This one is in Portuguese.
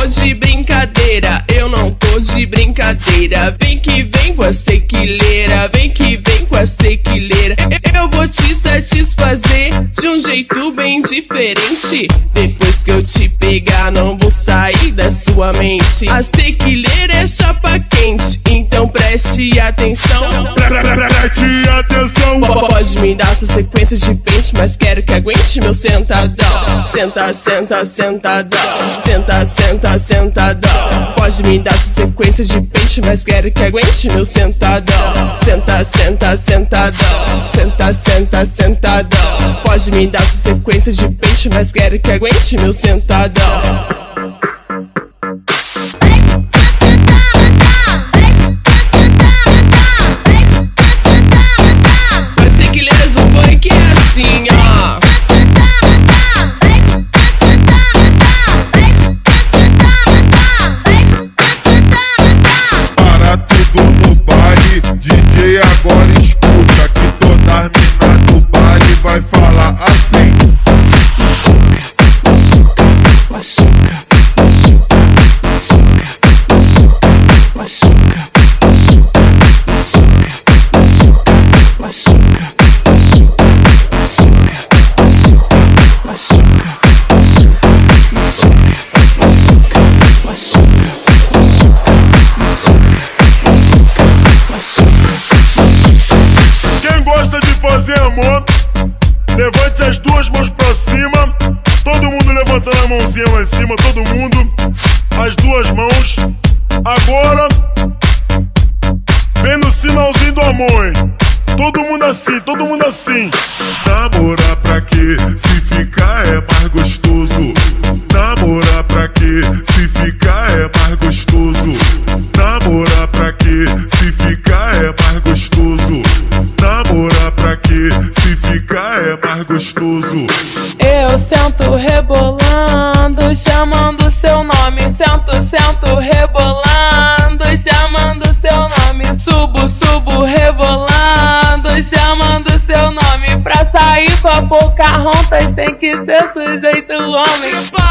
de brincadeira, eu não tô de brincadeira. Vem que vem com a sequileira, vem que vem com a sequileira. Eu vou te satisfazer de um jeito bem diferente. Depois que eu te pegar, não vou sair da sua mente. A sequileira é chapa quente, então preste atenção. Preste atenção. Pode me dar sua sequência de pente, mas quero que aguente meu sentadão. Senta, senta, sentadão. Senta, senta, sentadão. Pode me dar sua sequência de pente, mas quero que aguente meu sentadão. Senta, senta, sentadão. Senta, senta, sentadão. Pode me dar sua sequência de pente, mas quero que aguente meu sentadão. DJ agora escuta que toda as minas do baile vai falar assim. Maçuca, maçuca, maçuca, maçuca, maçuca, maçuca, maçuca, maçuca, maçuca, maçuca, maçuca, maçuca, maçuca, Quem gosta de fazer amor, levante as duas mãos pra cima. Todo mundo levantando a mãozinha lá em cima, todo mundo, as duas mãos. Agora, vem no sinalzinho do amor, hein? Todo mundo assim, todo mundo assim. Namorar pra quê? Se ficar é mais gostoso. Namorar pra quê? Se ficar é mais gostoso. Namorar pra quê? Se ficar é mais gostoso. Namorar pra quê? Se ficar é mais gostoso. Eu sento rebolando, chamando seu nome. Sento, sento rebolando, chamando seu nome. Subo, subo rebolando, chamando seu nome. Pra sair com a Pocahontas tem que ser sujeito homem.